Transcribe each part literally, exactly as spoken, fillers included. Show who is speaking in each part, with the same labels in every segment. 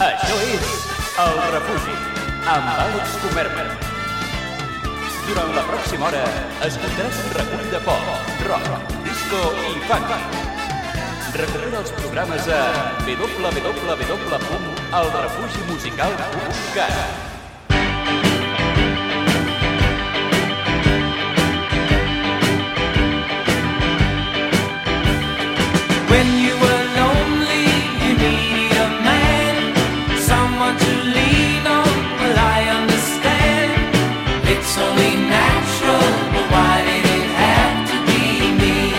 Speaker 1: Això és El Refugi, amb Àlex Comerma. Durant la pròxima hora escoltaràs un recull de pop, rock, disco i funk. Recupera els programes a w w w punt el refugi musical punt cat.
Speaker 2: When you were lonely, you needed a man, someone to lean on. Well, I understand. It's only natural, but why did it have to be me?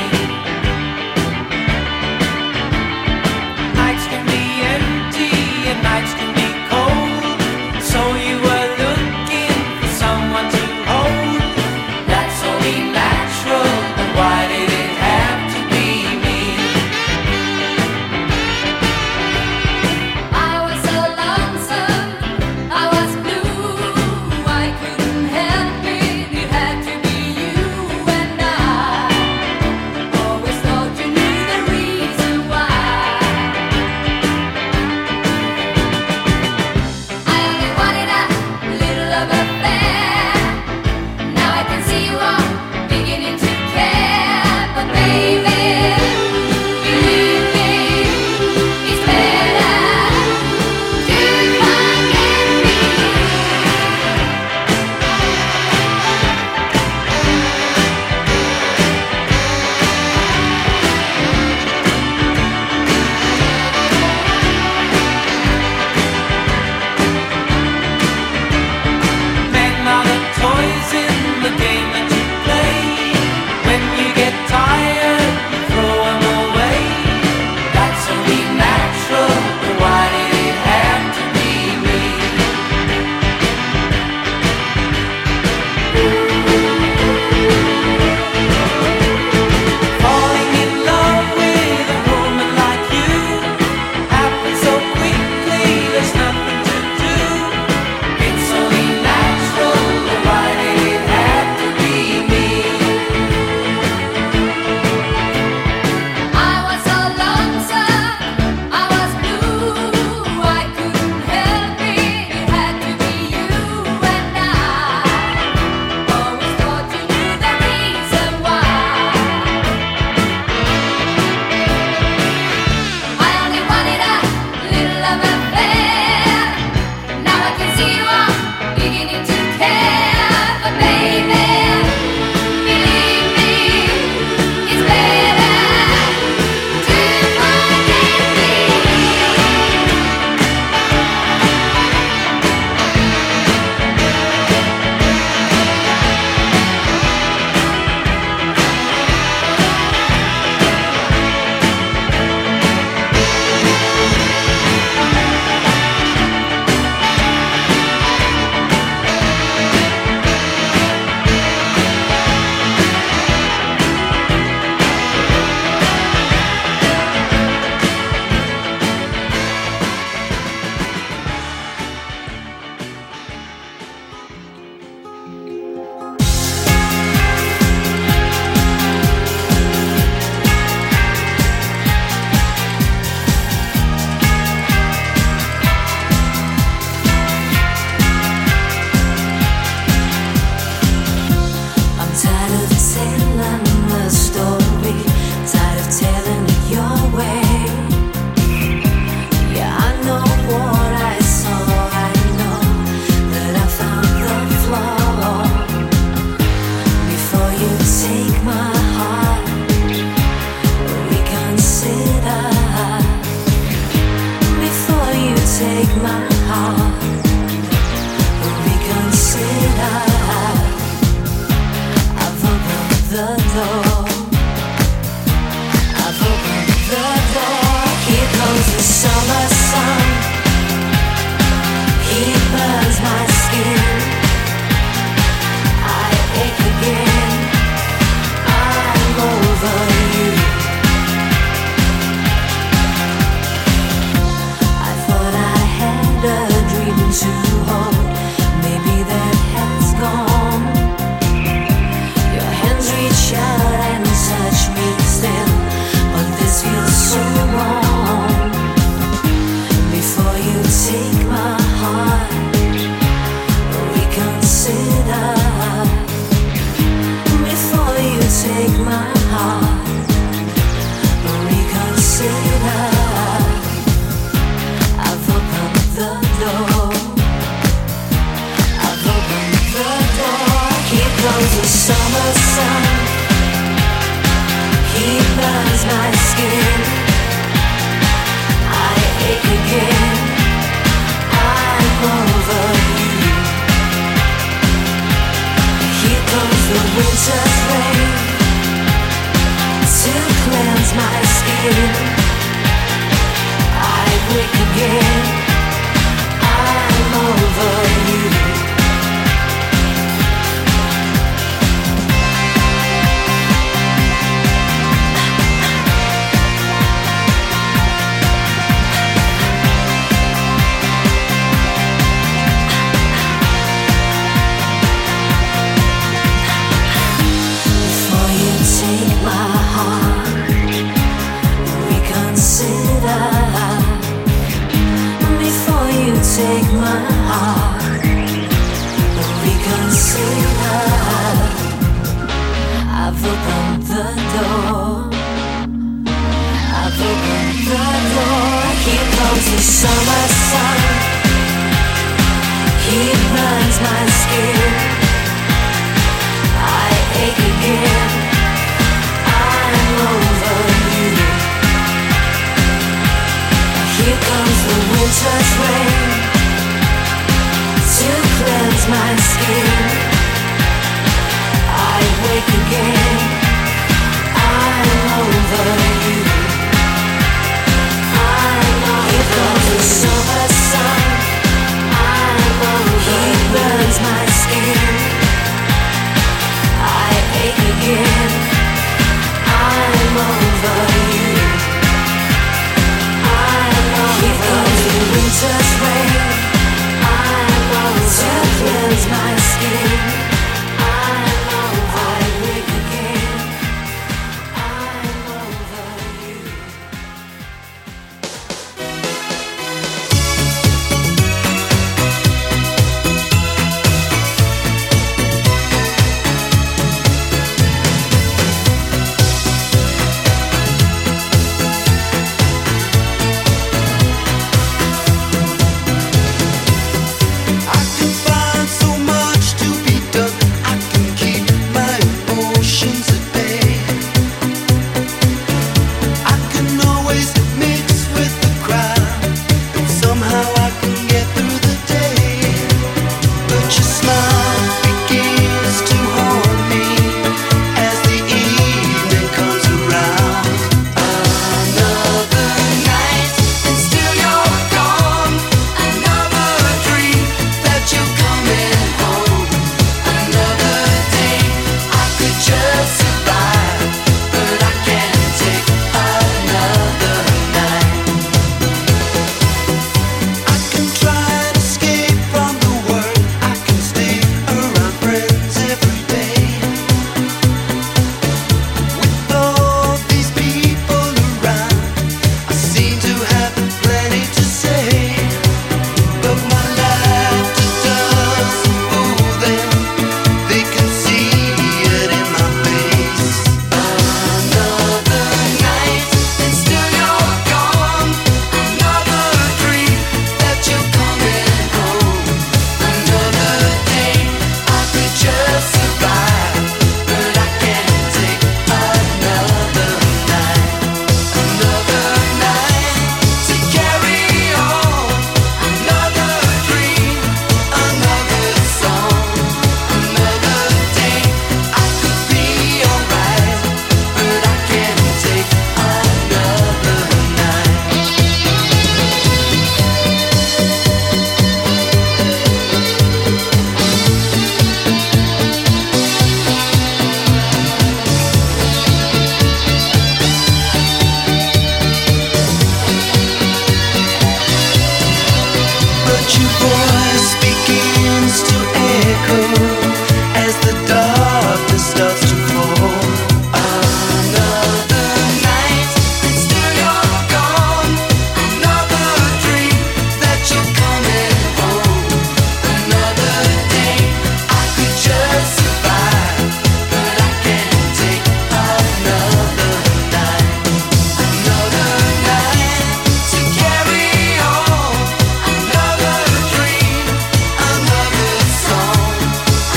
Speaker 2: Nights can be empty and nights can be cold, so you were looking for someone to hold. That's only natural, but why did it have to be me?
Speaker 3: I was so lonesome, I was blue, I couldn't help it, it had to be you. And I always thought you knew the reason why. I only wanted a little of affair. Now I can see you are beginning to care. But baby, believe me, it's better to forget me.
Speaker 2: Men are the toys in the game that you play. When you get tired, you throw them away. That's only natural, but why did it have to be me? Falling in love with a woman like you happens so quickly, there's nothing to do. It's only natural, but why did it have to be me?
Speaker 3: I was so lonesome, I was blue, I couldn't help it, it had to be you. And I always thought you knew the reason why. I only wanted a little of affair. Now I can see you are beginning to care. But baby, believe me, it's better to forget me.
Speaker 4: I'm tired of telling the story, tired of telling it your way. Yeah, I know what I saw, I know that I found the flaw. Before you take my heart, reconsider. Before you take my heart, reconsider. I've opened the door. I've opened the door. Here comes the summer sun. He burns my skin. I ache again. I'm over you. I thought I had a dream to hold. Maybe that has gone. Your hands reach out and touch me still, but this feels so wrong. Before you take winter's rain to cleanse my skin. I wake again. I'm over you. Before you take my heart, reconsider. Before you take my heart, reconsider. I've opened the door. I've opened the door. Here comes the summer sun. He burns my skin. I ache again. I'm over you. Here comes the winter's rain to cleanse my skin. I wake again. I'm over you. I'm over. Here comes the summer sun. I'm over. He burns my skin. I ache again. I'm over you. Here comes the winter's rain. I'm over. To cleanse my skin. I'm over. I wake again. I'm over you.
Speaker 5: I can find so much to be done. I can keep my emotions at bay. I can always mix with the crowd, and somehow I can get through the day. But your smile begins to haunt me as the evening comes around. Another night, and still you're gone. Another dream that you're coming home. Another day, I could just survive, but I can't take another night. I can try and escape from the world. I can stay around friends every day. With all these people around, I seem to have plenty to say. But my laughter doesn't fool them. They can see it in my face. Another night, and still you're gone. Another dream that you're coming home. Another day, I could just survive, but I can't take another night. Another night to carry on. Another dream, another song. Another day, I could be alright, but I can't take another night. But your voice begins to echo as the darkness starts to fall. Another night, and still you're gone. Another dream that you're coming home. Another day, I could just survive, but I can't take another night. Another night to carry on. Another dream, another song.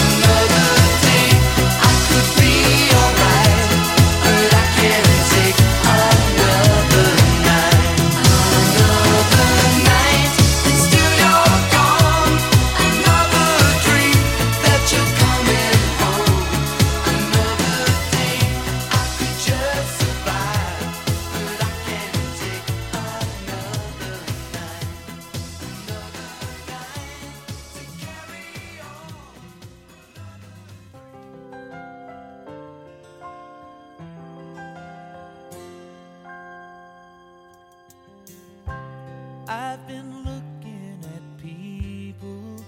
Speaker 2: I've been looking at people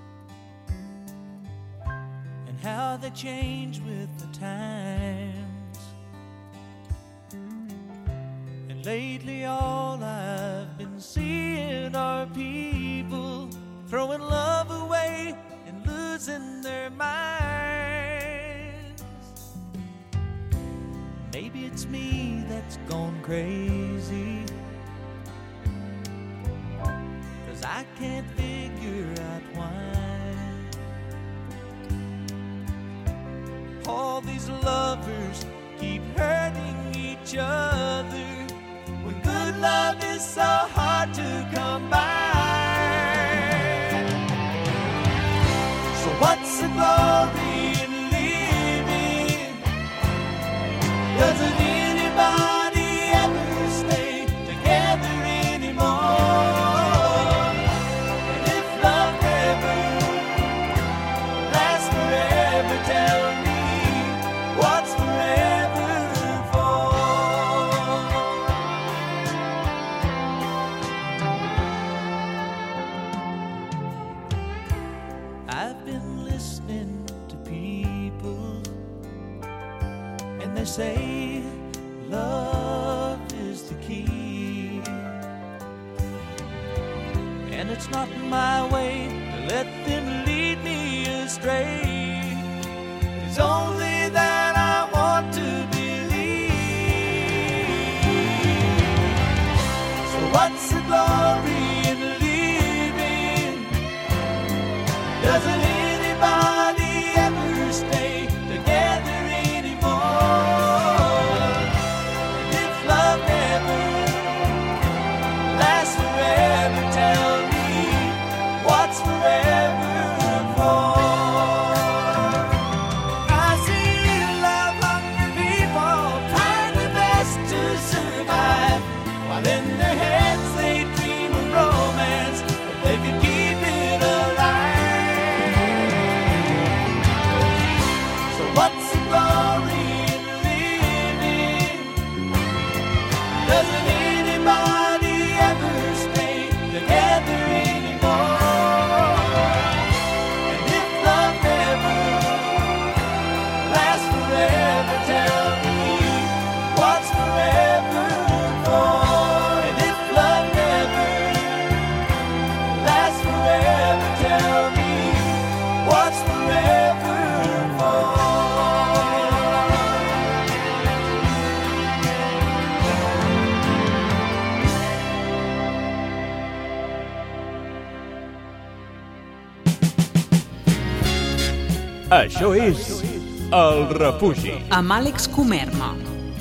Speaker 2: and how they change with the times. And lately all I've been seeing are people throwing love away and losing their minds. Maybe it's me that's gone crazy, 'cause I can't figure out why all these lovers keep hurting each other when good love is so hard to come by. So what's the glory in living? Doesn't anybody ever stay together anymore? And if love never lasts forever, tell me what's forever for? I've been listening to people, and they say love is the key. And it's not my way to let them lead me astray. It's only that I want to believe. So what's the glory in living? Doesn't anybody ever stay together anymore? And if love never lasts forever, tell me what's forever for? I see love-hungry people trying their best to survive, while in their heads they dream of romance, if they could keep it alive. So what's the glory in living? Doesn't anybody ever stay together anymore? And if love never lasts forever, tell me what's forever for? And if love never lasts forever, tell me what's forever for?
Speaker 1: Això és El Refugi.
Speaker 6: Amb Àlex Comerma.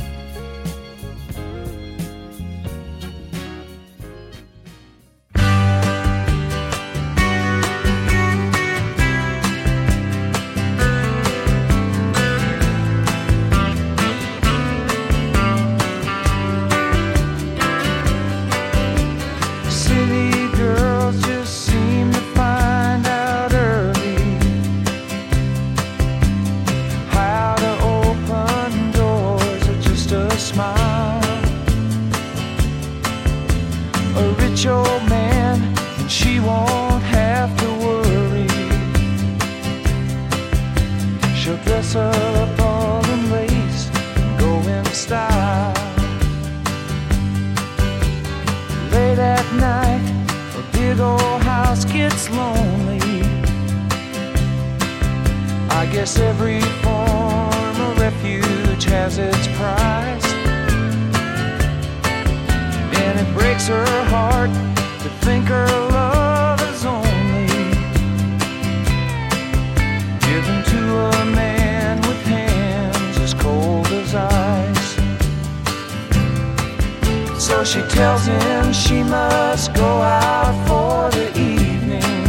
Speaker 2: City girls just seem to find out early how to open doors with just a smile. A rich old man, and she won't have to worry. She'll dress up all in lace and go in style. Late at night, a big old house gets lonely. I guess every form of refuge has its price, and it breaks her heart to think her love is only given to a man with hands as cold as ice. So she tells him she must go out for the evening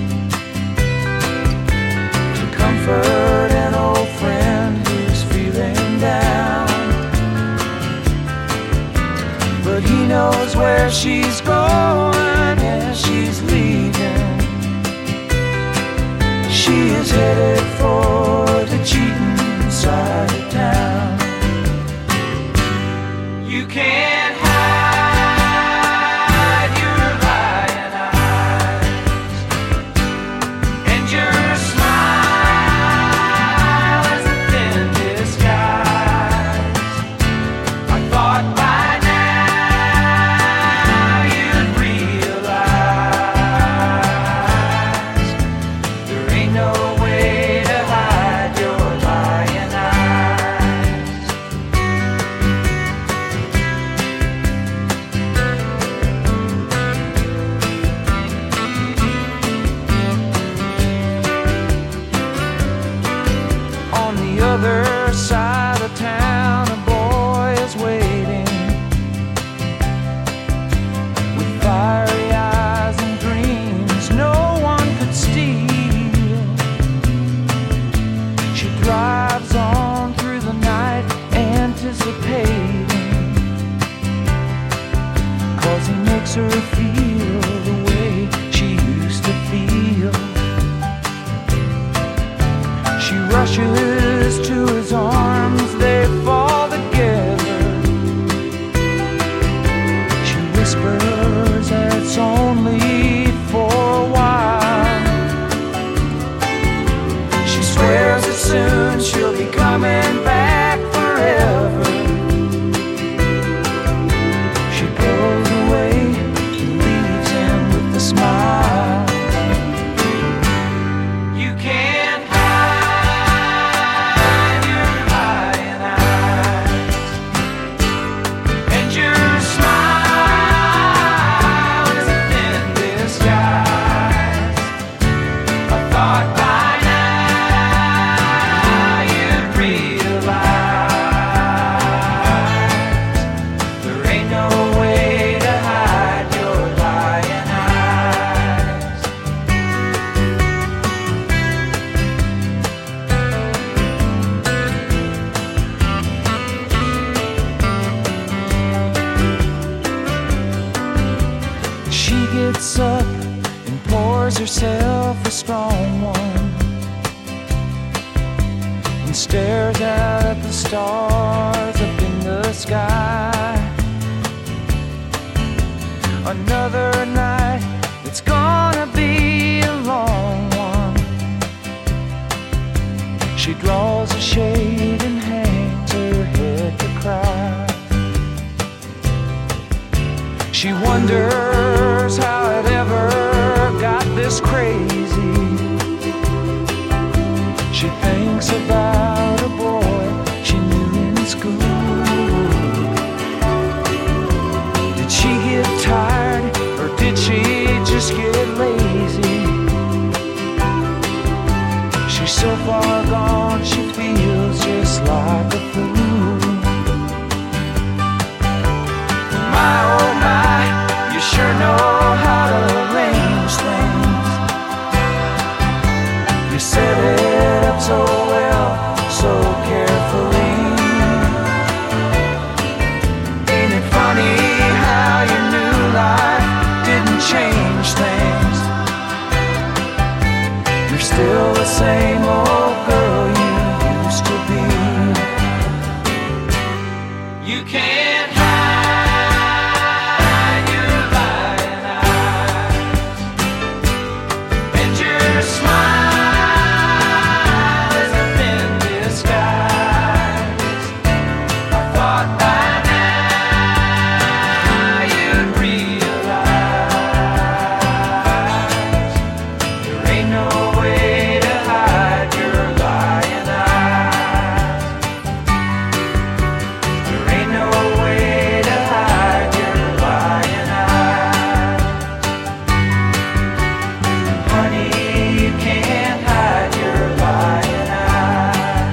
Speaker 2: to comfort an old friend who's feeling down. But he knows where she's going,
Speaker 6: herself a strong one and stares out at the stars up in the sky. Another night, it's gonna be a long one. She draws a shade and hangs her head to cry. She wonders how it ever got this crazy. She thinks about a boy she knew in school. Did she get tired or did she just get lazy? She's so far gone she feels just like a fool. My oh my, you sure know how to arrange things. You set it up so well, so carefully. Ain't it funny how your new life didn't change things? You're still the same old girl you used to be. You can't hide your lying eyes, and your smile is a thin disguise. I thought by now you'd realize there ain't no way to hide your lying eyes. There ain't no way to hide your lying eyes. Honey, you can't hide your lying eyes.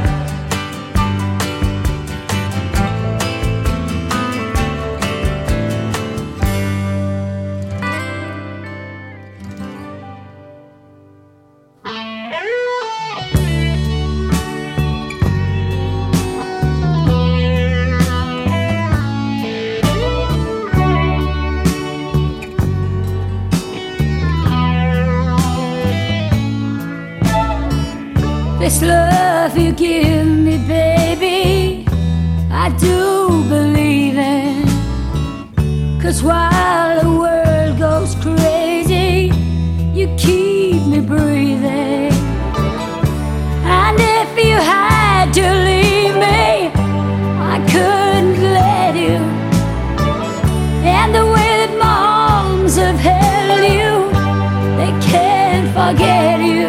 Speaker 3: This love you give me, baby, I do believe in. 'Cause while the world goes crazy, you keep me breathing. And if you had to leave me, I couldn't let you. And the way that my arms have held you, they can't forget you.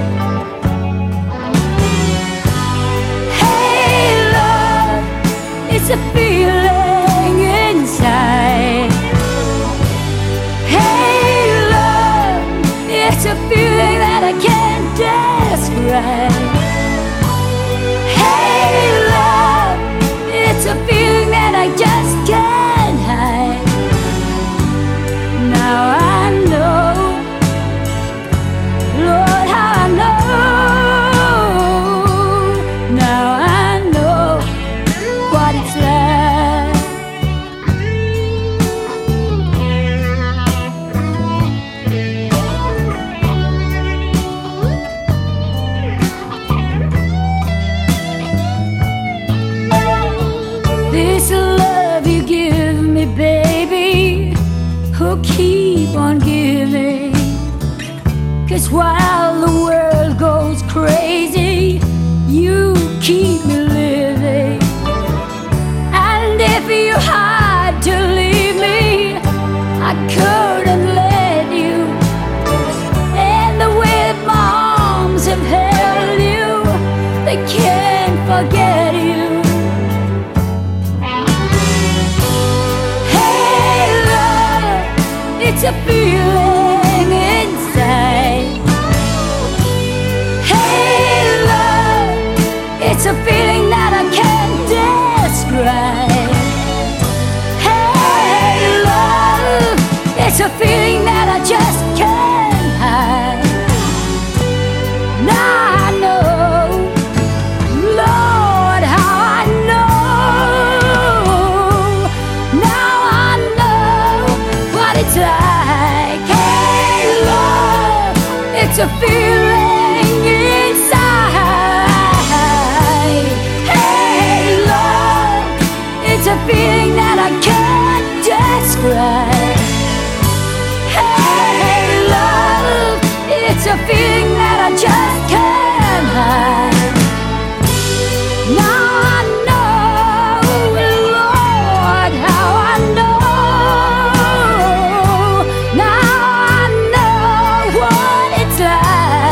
Speaker 3: It's a feeling inside. Hey love, it's a feeling that I can't describe. Hey love, it's a feeling that I just can't hide. Now I know, Lord, how I know. Now I know what it's like. This love you give me, baby, who'll keep on giving. 'Cause while the world goes crazy, you keep me living. And if you had to leave me, I couldn't let you. And the way that my arms have held you, they can't forget you. Hey love, it's a feeling inside.
Speaker 4: It's a feeling inside. Hey, love, it's a feeling that I can't describe. Hey, love, it's a feeling that I just can't hide. Now I know, Lord, how I know. Now I know what it's like.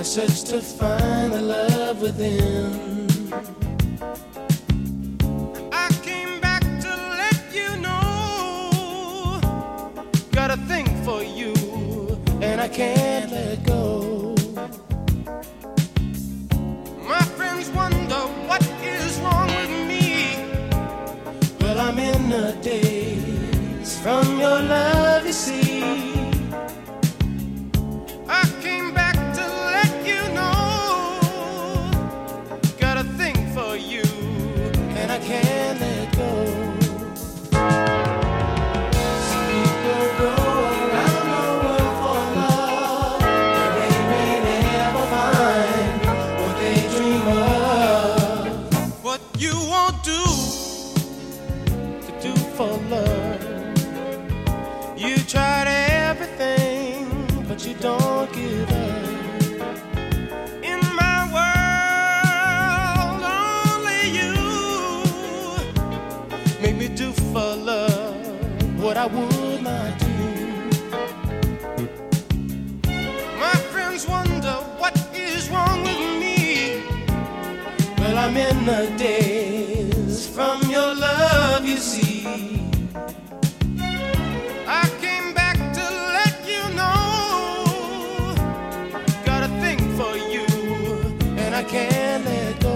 Speaker 7: search to find the love within. I came back to let you know, got a thing for you, and I can't let go. My friends wonder what is wrong with me. Well, I'm in a daze from your love, you see. Can't let go. Some people go around the world for love, but they may never find what they dream of. What you won't do to do for love. You tried everything, but you don't give up. Do for love what I would not do. My friends wonder what is wrong with me. Well, I'm in a daze from your love, you see. I came back to let you know, got a thing for you, and I can't let go.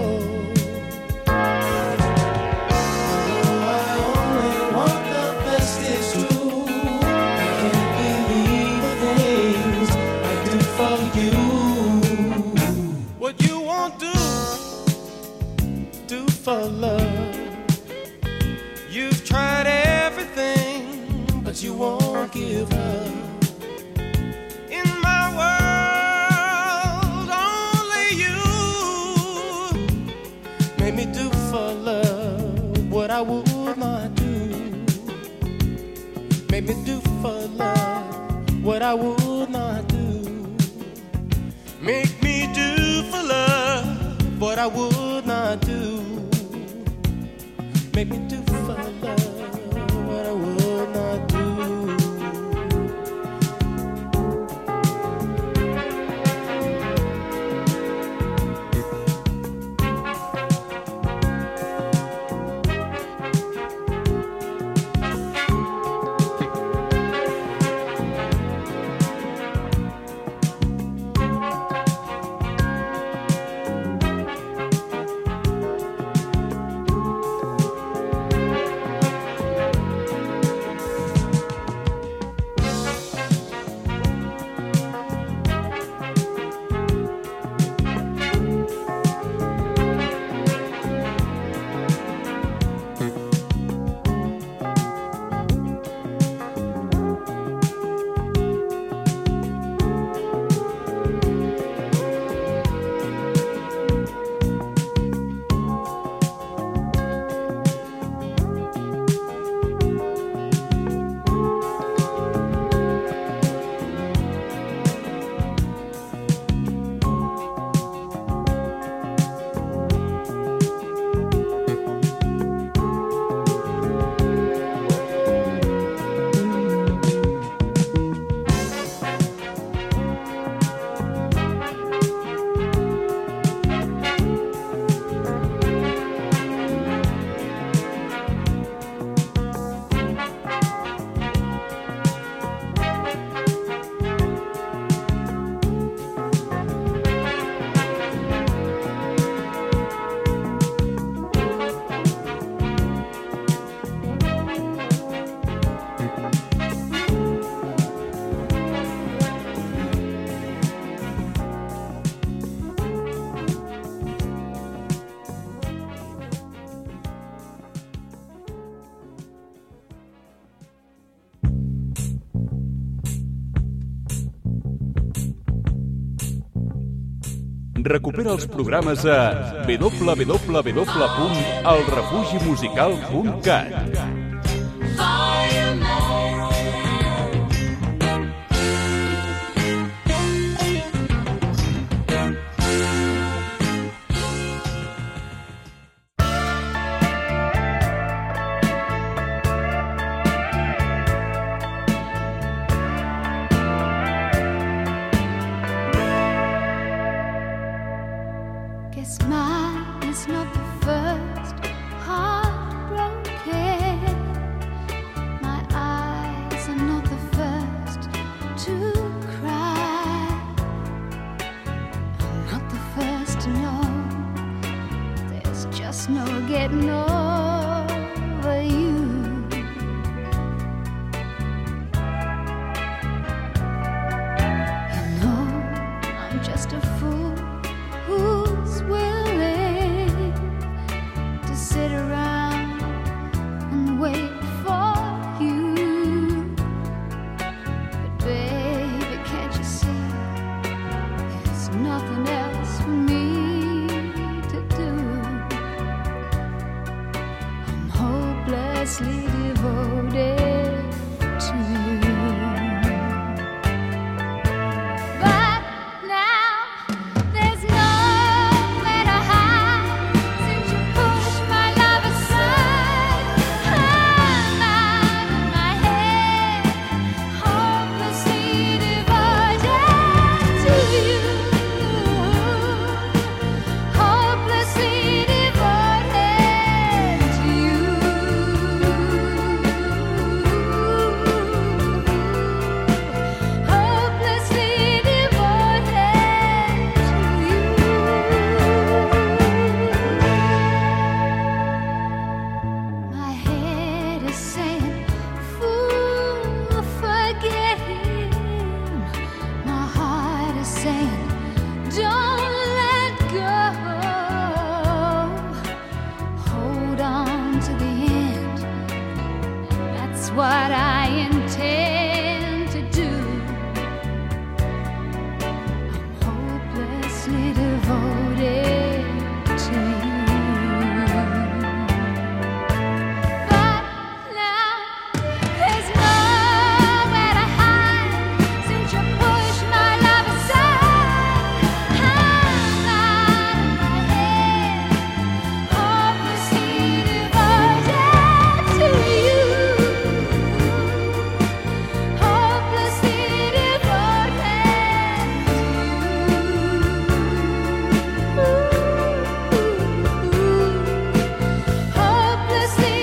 Speaker 7: For love, you've tried everything, but you won't give up. In my world, only you made me do for love what I would not do. Made me do for love what I would not do. Make me do for love what I would not do. Make me do for love what I would not do.
Speaker 1: Recupera els programes a w w w punt el refugi musical punt cat.
Speaker 3: This mine is not the first heartbroken. My eyes are not the first to cry. I'm not the first to know. There's just no getting over you. You know, I'm just a fool who's willing to sit around and wait for you. But baby, can't you see there's nothing else for me to do? I'm hopelessly devoted to you. But now there's nowhere to hide since you pushed my love aside. I'm out of my head, hopelessly devoted to you. Hopelessly devoted to you. Hopelessly devoted to you. My head is saying, fool, forget him. My heart is saying, don't let go. Hold on to the end. That's what I intend to do. I'm hopelessly devoted to you. But now there's nowhere to hide since you pushed my love aside. I'm out of my head, hopelessly devoted to you. Hopelessly devoted to you. Hopelessly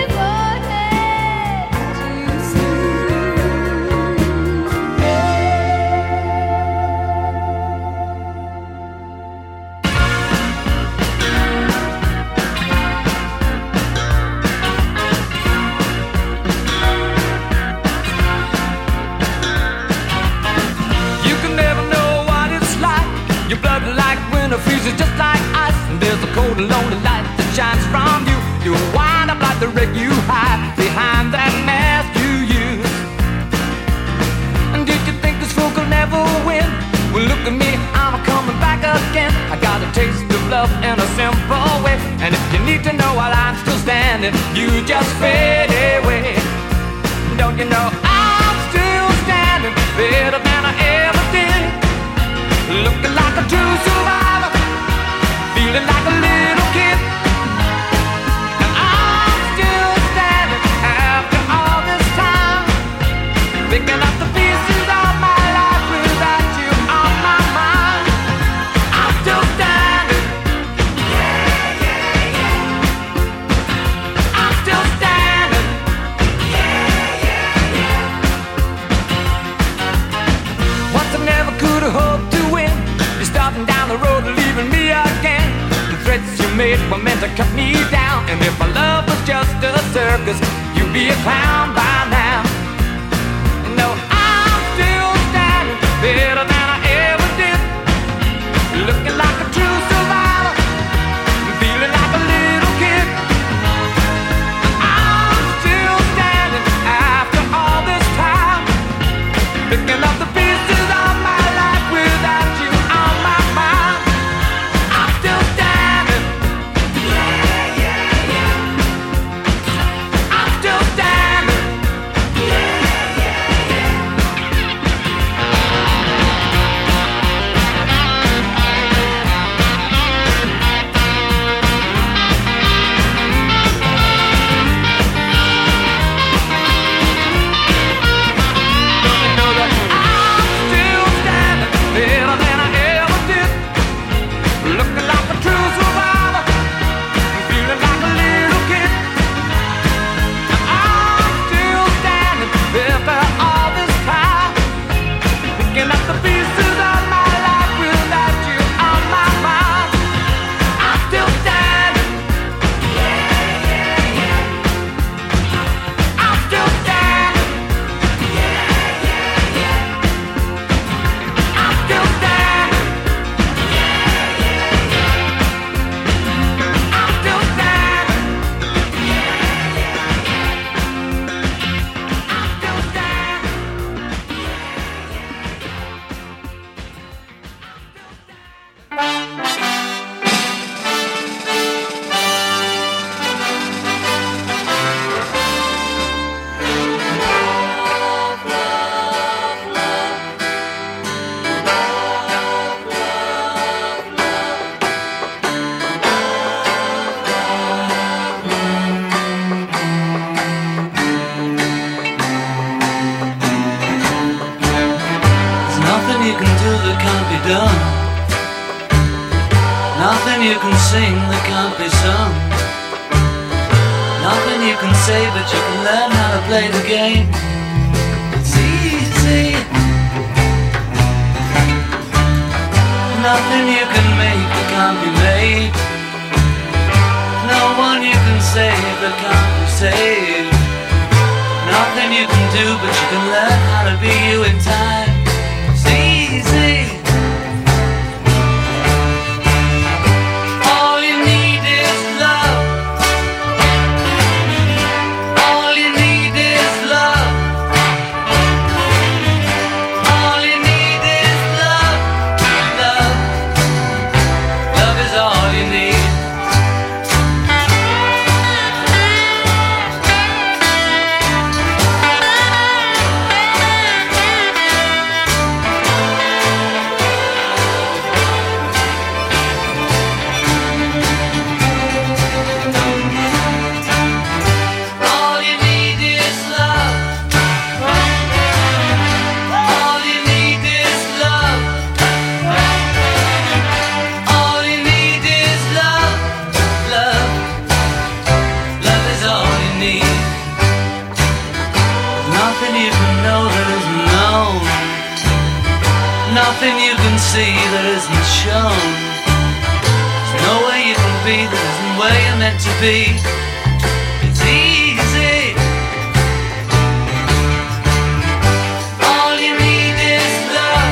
Speaker 6: You can never know what it's like. Your blood like winter freezes just like ice. And there's a cold and lonely light that shines from you. You wind up like the wreck you hide behind that mask you use. And did you think this fool could never win? Well, look at me, I'm coming back again. I got a taste of love in a simple way. And if you need to know while I'm still standing, you just fade away. Don't you know I'm still standing better than I ever did? Looking like a true survivor, feeling like a little kid. And I'm still standing after all this time, picking up the pieces of my life without you on my mind. I'm still standing. Yeah, yeah, yeah. I'm still standing. Yeah, yeah, yeah. Once I never could have hoped to win. You're starting down the road and leaving me again. The threats you made were meant to cut me down. And if my love was just a circus, you'd be a clown by now. No, I'm still standing better than I ever did. Looking like a true survivor, feeling like a little kid. I'm still standing after all this time, picking up the pieces of my life without you on my mind. I'm still standing. Yeah, yeah, yeah. I'm still standing.
Speaker 5: can do that can't be done. Nothing you can sing that can't be sung. Nothing you can say, but you can learn how to play the game. It's easy. Nothing you can make that can't be made. No one you can save that can't be saved. Nothing you can do, but you can learn how to be you in time. It's easy. All you need is love. All you need is love. All you need is love. Love. Love is all you need. All you need is love. All you need is love. All you need is love. Love. Love is all you need. Nothing you can know that isn't known. Nothing you can see that isn't shown. There's no way you can be that isn't where you're meant to be. It's easy. All you need is love.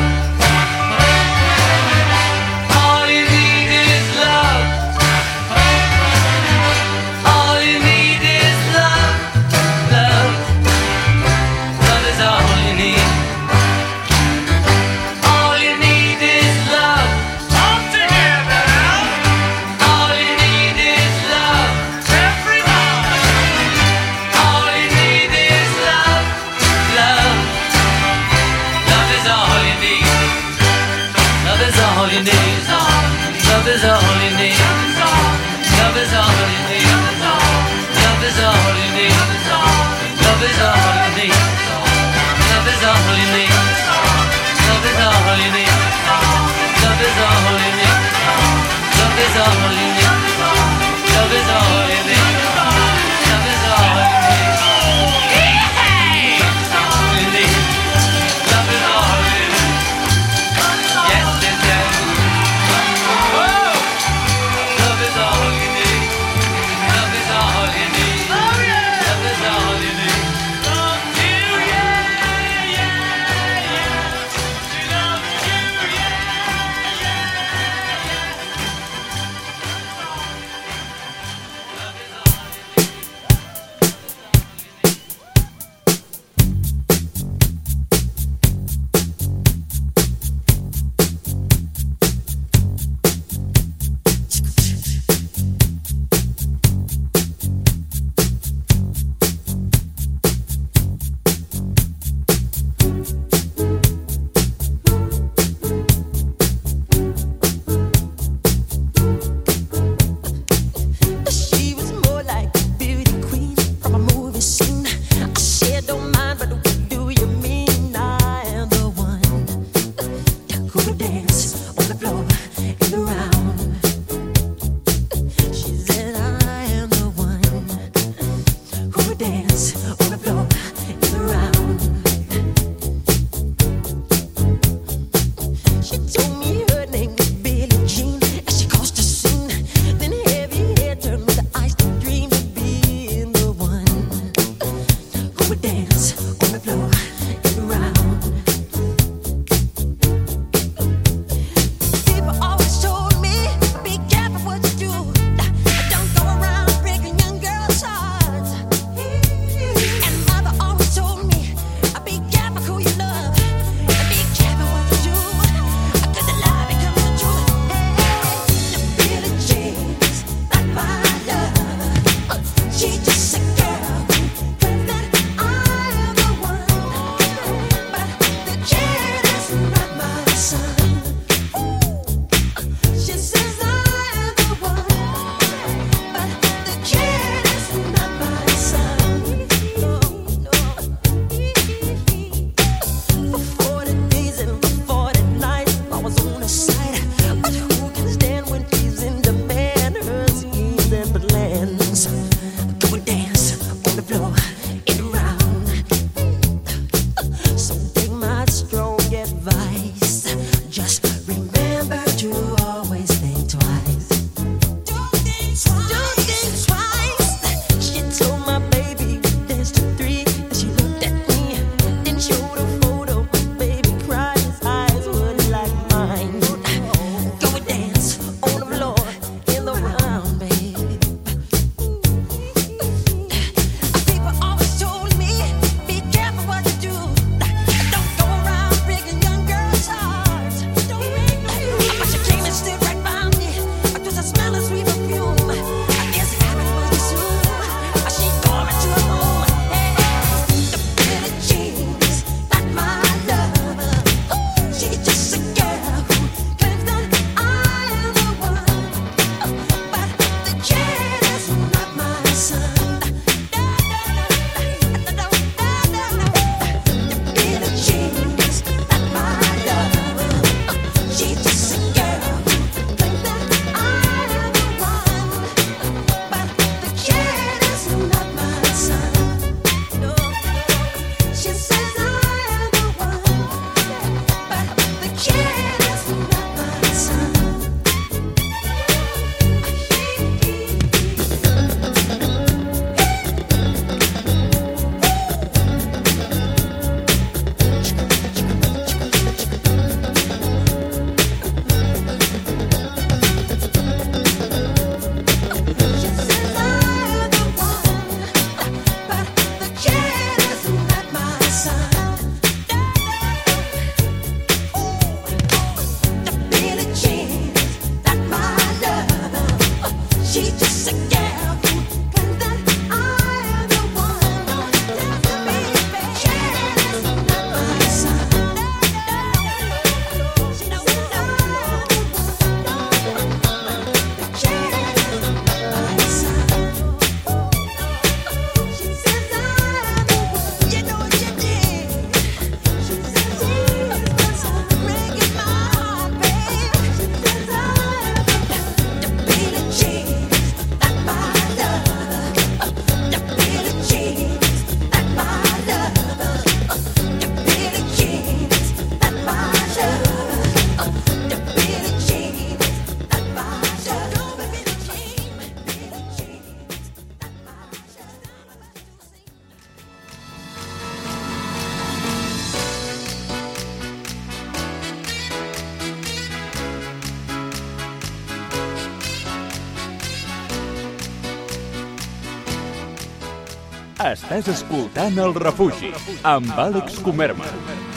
Speaker 5: All you need is love. All you need is love. Love. Love is all you need. All you need is love. All together. All you need is love. Everybody. All you need is love. Love. Love is all you need. Love is all you need. Love is all you need. Love is all you need. Love is all you need. Love is all you need. Love is all you need. Love is all you need. Love is all you need. Love is all you need. Love is all you need. Love is all you need. You need. Love is all you need. Yes, yes, yes. Whoa! Love is all you need. Love is all you need. Love is all you need. Love you, yeah, yeah, yeah. She loves you, yeah, yeah, yeah. Love is all you need.
Speaker 4: She was more like a beauty queen from a movie scene. I said, don't mind, but what do you mean? I am the one who would dance on the floor and around. She said, I am the one who would dance on the floor and around. She told me her name was Billie Jean as she crossed the scene. Then heavy hair turned with the eyes to dream of being the one who would dance on the floor and around. People always told me, be careful what you do. Don't go around breaking young girls' hearts. And mother always told me, be careful who you love. And be careful what you do. 'Cause the
Speaker 1: Estàs escoltant El Refugi, amb Àlex Comerma.